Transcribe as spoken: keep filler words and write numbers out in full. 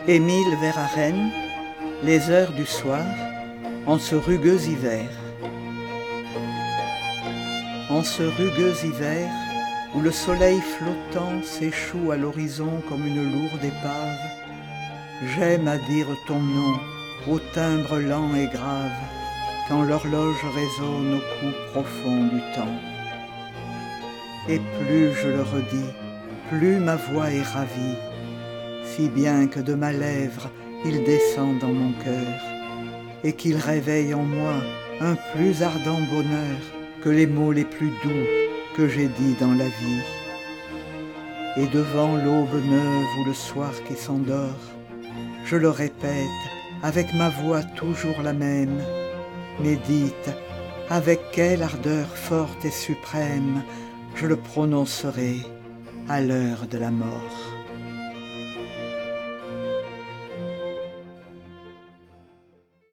Émile Verhaeren, Les heures du soir, en ce rugueux hiver. En ce rugueux hiver, où le soleil flottant s'échoue à l'horizon comme une lourde épave, j'aime à dire ton nom au timbre lent et grave, quand l'horloge résonne au cou profond du temps. Et plus je le redis, plus ma voix est ravie, si bien que de ma lèvre il descend dans mon cœur, et qu'il réveille en moi un plus ardent bonheur que les mots les plus doux que j'ai dits dans la vie. Et devant l'aube neuve ou le soir qui s'endort, je le répète avec ma voix toujours la même, mais dites avec quelle ardeur forte et suprême je le prononcerai à l'heure de la mort.